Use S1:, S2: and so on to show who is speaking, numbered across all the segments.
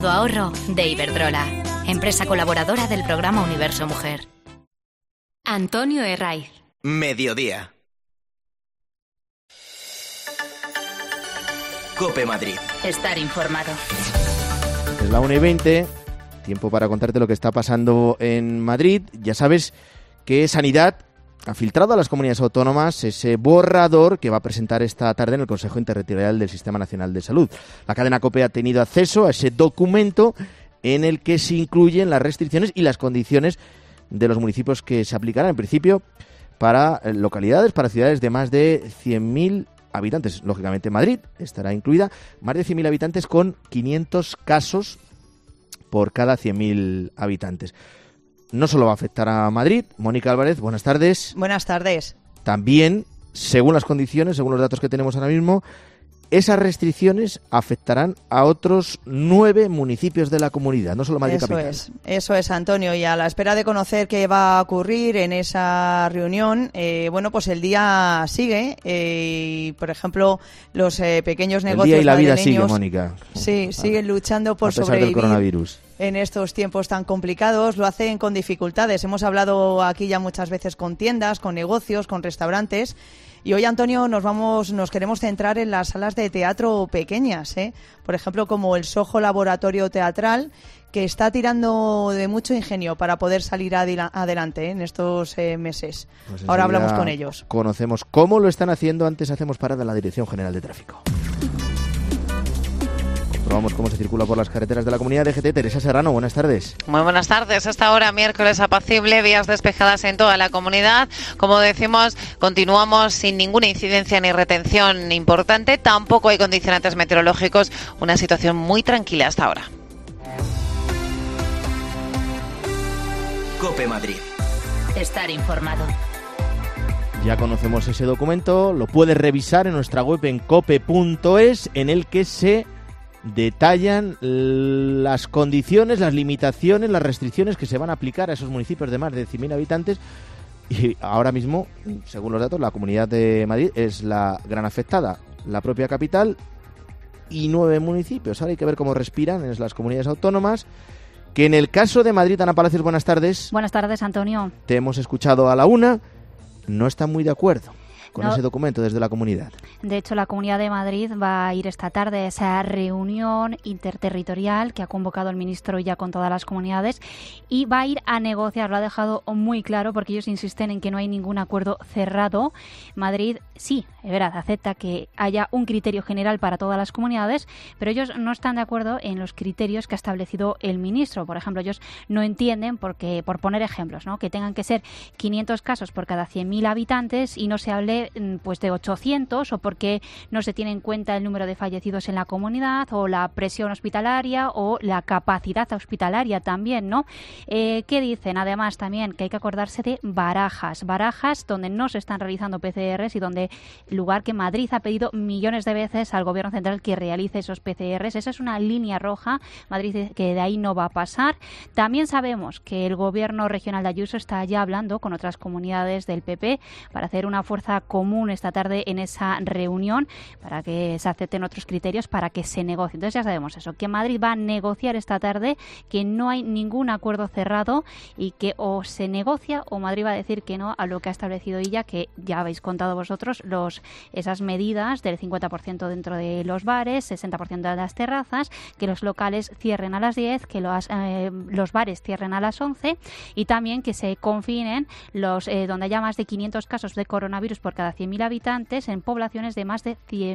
S1: Ahorro de Iberdrola, empresa colaboradora del programa Universo Mujer. Antonio Herraiz.
S2: Mediodía. COPE Madrid.
S1: Estar informado.
S3: Es la 1:20, tiempo para contarte lo que está pasando en Madrid. Ya sabes que Sanidad ha filtrado a las comunidades autónomas ese borrador que va a presentar esta tarde en el Consejo Interterritorial del Sistema Nacional de Salud. La cadena COPE ha tenido acceso a ese documento en el que se incluyen las restricciones y las condiciones de los municipios que se aplicarán, en principio, para localidades, para ciudades de más de 100.000 habitantes. Lógicamente Madrid estará incluida, más de 100.000 habitantes con 500 casos por cada 100.000 habitantes. No solo va a afectar a Madrid. Mónica Álvarez, buenas tardes.
S4: Buenas tardes.
S3: También, según las condiciones, según los datos que tenemos ahora mismo, esas restricciones afectarán a otros 9 municipios de la comunidad, no solo Madrid capital.
S4: Eso es, Antonio. Y a la espera de conocer qué va a ocurrir en esa reunión, pues el día sigue. Por ejemplo, los pequeños negocios
S3: madrileños... El día y la vida
S4: sigue,
S3: Mónica.
S4: Sí, siguen luchando por
S3: sobrevivir. A pesar del coronavirus.
S4: En estos tiempos tan complicados, lo hacen con dificultades. Hemos hablado aquí ya muchas veces con tiendas, con negocios, con restaurantes. Y hoy, Antonio, nos queremos centrar en las salas de teatro pequeñas, por ejemplo, como el Soho Laboratorio Teatral, que está tirando de mucho ingenio para poder salir adelante en estos meses. Pues ahora hablamos con ellos.
S3: Conocemos cómo lo están haciendo. Antes hacemos parada en la Dirección General de Tráfico. Vamos cómo se circula por las carreteras de la comunidad de GT. Teresa Serrano, buenas tardes.
S5: Muy buenas tardes. Esta hora, miércoles apacible, vías despejadas en toda la comunidad. Como decimos, continuamos sin ninguna incidencia ni retención importante. Tampoco hay condicionantes meteorológicos. Una situación muy tranquila hasta ahora.
S2: COPE Madrid.
S1: Estar informado.
S3: Ya conocemos ese documento. Lo puedes revisar en nuestra web en cope.es, en el que se detallan las condiciones, las limitaciones, las restricciones que se van a aplicar a esos municipios de más de 100.000 habitantes. Y ahora mismo, según los datos, la Comunidad de Madrid es la gran afectada, la propia capital y 9 municipios. Ahora hay que ver cómo respiran en las comunidades autónomas, que en el caso de Madrid, Ana Palacios, buenas tardes.
S6: Buenas tardes, Antonio.
S3: Te hemos escuchado a la una, no están muy de acuerdo con ese documento desde la comunidad.
S6: De hecho, la Comunidad de Madrid va a ir esta tarde a esa reunión interterritorial que ha convocado el ministro ya con todas las comunidades y va a ir a negociar. Lo ha dejado muy claro porque ellos insisten en que no hay ningún acuerdo cerrado. Madrid sí, es verdad, acepta que haya un criterio general para todas las comunidades, pero ellos no están de acuerdo en los criterios que ha establecido el ministro. Por ejemplo, ellos no entienden, porque, por poner ejemplos, ¿no?, que tengan que ser 500 casos por cada 100.000 habitantes y no se hable pues de 800, o porque no se tiene en cuenta el número de fallecidos en la comunidad, o la presión hospitalaria, o la capacidad hospitalaria también, ¿no? ¿Qué dicen? Además, también que hay que acordarse de Barajas, donde no se están realizando PCRs y donde, lugar que Madrid ha pedido millones de veces al Gobierno central que realice esos PCRs. Esa es una línea roja. Madrid dice que de ahí no va a pasar. También sabemos que el Gobierno regional de Ayuso está ya hablando con otras comunidades del PP para hacer una fuerza común esta tarde en esa reunión, para que se acepten otros criterios para que se negocie. Entonces ya sabemos eso, que Madrid va a negociar esta tarde, que no hay ningún acuerdo cerrado y que o se negocia o Madrid va a decir que no a lo que ha establecido ella, que ya habéis contado vosotros, esas medidas del 50% dentro de los bares, 60% de las terrazas, que los locales cierren a las 10, que los bares cierren a las 11 y también que se confinen donde haya más de 500 casos de coronavirus por cada 100.000 habitantes en poblaciones de más de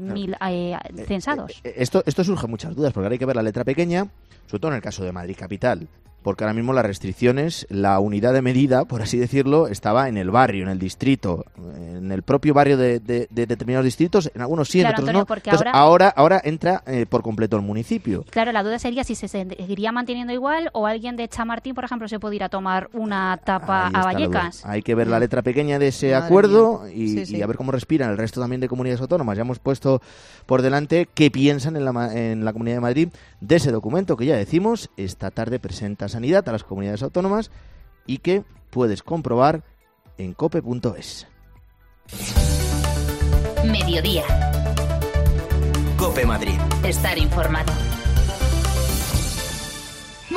S6: 100.000 censados.
S3: Esto surge muchas dudas, porque ahora hay que ver la letra pequeña, sobre todo en el caso de Madrid capital, porque ahora mismo las restricciones, la unidad de medida, por así decirlo, estaba en el barrio, en el distrito, en el propio barrio de determinados distritos, en algunos sí, en otros no. Entonces, ahora entra por completo el municipio.
S6: Claro, la duda sería si se seguiría manteniendo igual o alguien de Chamartín, por ejemplo, se puede ir a tomar una tapa a Vallecas.
S3: Hay que ver la letra pequeña de ese acuerdo y a ver cómo respiran el resto también de comunidades autónomas. Ya hemos puesto por delante qué piensan en la Comunidad de Madrid de ese documento que ya decimos, esta tarde presenta Sanidad a las comunidades autónomas y que puedes comprobar en cope.es.
S1: Mediodía.
S2: COPE Madrid.
S1: Estar informado.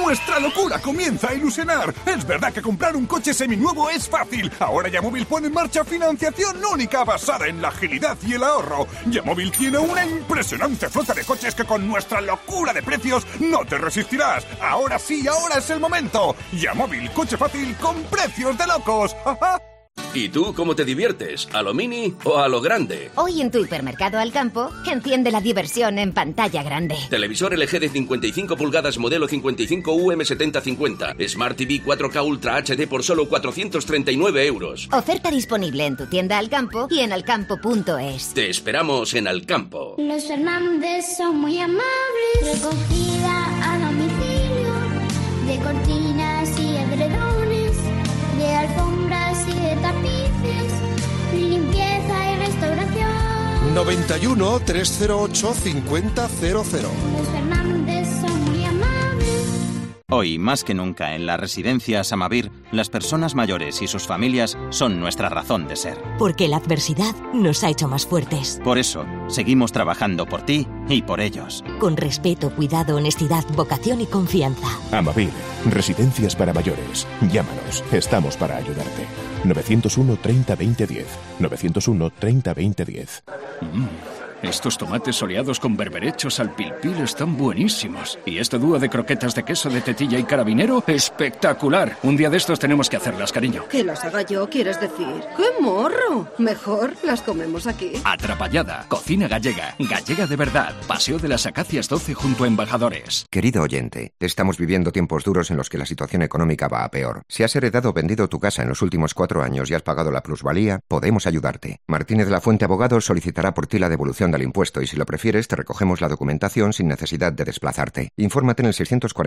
S7: Nuestra locura comienza a ilusionar. Es verdad que comprar un coche seminuevo es fácil. Ahora Yamóvil pone en marcha financiación única basada en la agilidad y el ahorro. Yamóvil tiene una impresionante flota de coches que con nuestra locura de precios no te resistirás. Ahora sí, ahora es el momento. Yamóvil, coche fácil con precios de locos.
S8: ¿Y tú cómo te diviertes? ¿A lo mini o a lo grande?
S9: Hoy en tu hipermercado Alcampo, enciende la diversión en pantalla grande.
S8: Televisor LG de 55 pulgadas modelo 55 UM7050. Smart TV 4K Ultra HD por solo 439 euros.
S9: Oferta disponible en tu tienda Alcampo y en alcampo.es.
S8: Te esperamos en Alcampo.
S10: Los Fernández son muy amables. Recogida a domicilio de cortinas y edredones, de alfombras y de tapices, limpieza y restauración.
S11: 91 308 5000.
S10: Los Fernández son muy amables.
S12: Hoy, más que nunca, en las residencias Amavir, las personas mayores y sus familias son nuestra razón de ser.
S13: Porque la adversidad nos ha hecho más fuertes.
S12: Por eso, seguimos trabajando por ti y por ellos.
S13: Con respeto, cuidado, honestidad, vocación y confianza.
S14: Amavir, residencias para mayores. Llámanos, estamos para ayudarte. 901 30 20 10. 901 30 20 10.
S15: Estos tomates soleados con berberechos al pilpil están buenísimos. Y este dúo de croquetas de queso de tetilla y carabinero, espectacular. Un día de estos tenemos que hacerlas, cariño.
S16: ¿Que las haga yo, quieres decir? ¡Qué morro! Mejor las comemos aquí.
S15: Atrapallada, cocina gallega, gallega de verdad. Paseo de las Acacias 12 junto a Embajadores.
S17: Querido oyente, estamos viviendo tiempos duros en los que la situación económica va a peor. Si has heredado o vendido tu casa en los últimos 4 años y has pagado la plusvalía, podemos ayudarte. Martínez de la Fuente Abogados solicitará por ti la devolución del impuesto y si lo prefieres te recogemos la documentación sin necesidad de desplazarte. Infórmate en el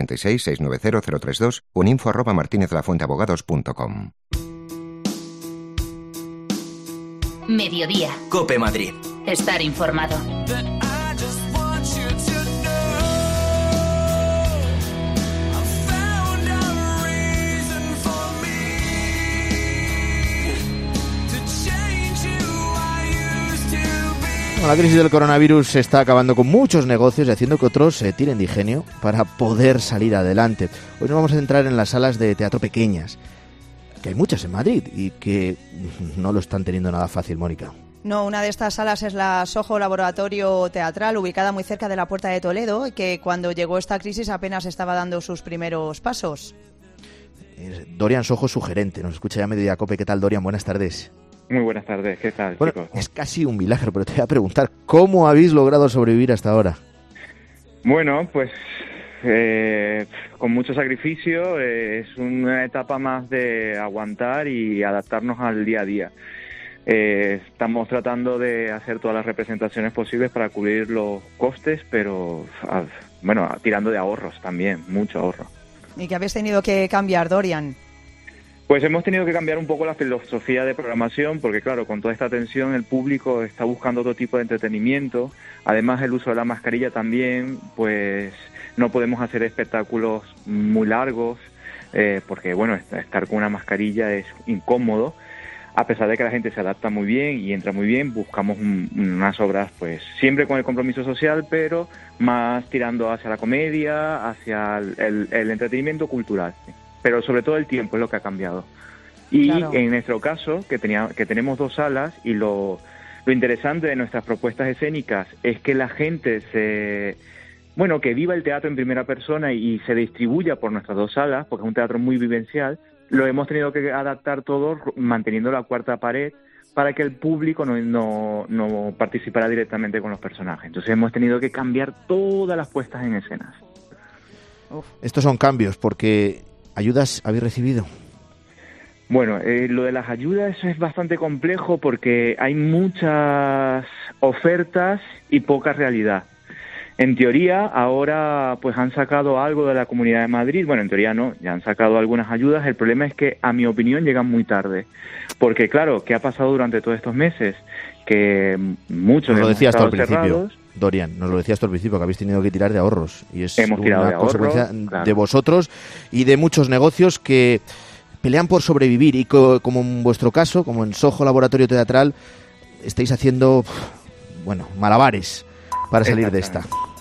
S17: 646-690-032 o en info@martinezlafuenteabogados.com.
S1: Mediodía.
S2: COPE Madrid.
S1: Estar informado.
S3: La crisis del coronavirus está acabando con muchos negocios y haciendo que otros se tiren de ingenio para poder salir adelante. Hoy nos vamos a centrar en las salas de teatro pequeñas, que hay muchas en Madrid y que no lo están teniendo nada fácil, Mónica.
S4: No, una de estas salas es la Soho Laboratorio Teatral, ubicada muy cerca de la Puerta de Toledo, y que cuando llegó esta crisis apenas estaba dando sus primeros pasos.
S3: Dorian Sojo, su gerente, nos escucha ya Mediodía Cope. ¿Qué tal, Dorian? Buenas tardes.
S18: Muy buenas tardes, ¿qué tal,
S3: bueno,
S18: chicos?
S3: Es casi un milagro, pero te voy a preguntar, ¿cómo habéis logrado sobrevivir hasta ahora?
S18: Bueno, pues con mucho sacrificio, es una etapa más de aguantar y adaptarnos al día a día. Estamos tratando de hacer todas las representaciones posibles para cubrir los costes, pero bueno, tirando de ahorros también, mucho ahorro.
S4: ¿Y qué habéis tenido que cambiar, Dorian?
S18: Pues hemos tenido que cambiar un poco la filosofía de programación porque, claro, con toda esta tensión el público está buscando otro tipo de entretenimiento. Además, el uso de la mascarilla también, pues no podemos hacer espectáculos muy largos porque, bueno, estar con una mascarilla es incómodo. A pesar de que la gente se adapta muy bien y entra muy bien, buscamos unas obras, pues siempre con el compromiso social, pero más tirando hacia la comedia, hacia el entretenimiento cultural. Pero sobre todo el tiempo es lo que ha cambiado. Y claro, en nuestro caso, que tenemos 2 salas, y lo interesante de nuestras propuestas escénicas es que la gente que viva el teatro en primera persona y se distribuya por nuestras 2 salas, porque es un teatro muy vivencial, lo hemos tenido que adaptar todo manteniendo la cuarta pared para que el público no participara directamente con los personajes. Entonces hemos tenido que cambiar todas las puestas en escenas.
S3: Estos son cambios porque... ¿ayudas habéis recibido?
S18: Bueno, lo de las ayudas es bastante complejo porque hay muchas ofertas y poca realidad. En teoría, ahora pues han sacado algo de la Comunidad de Madrid. Bueno, en teoría no, ya han sacado algunas ayudas. El problema es que, a mi opinión, llegan muy tarde. Porque, claro, ¿qué ha pasado durante todos estos meses? Que muchos
S3: nos lo decías tú al principio,
S18: cerrados.
S3: Dorian, nos lo decías tú al principio, que habéis tenido que tirar de ahorros. Y es
S18: una
S3: consecuencia
S18: claro,
S3: de vosotros y de muchos negocios que pelean por sobrevivir. Y como en vuestro caso, como en Soho Laboratorio Teatral, estáis haciendo, malabares para salir de esta.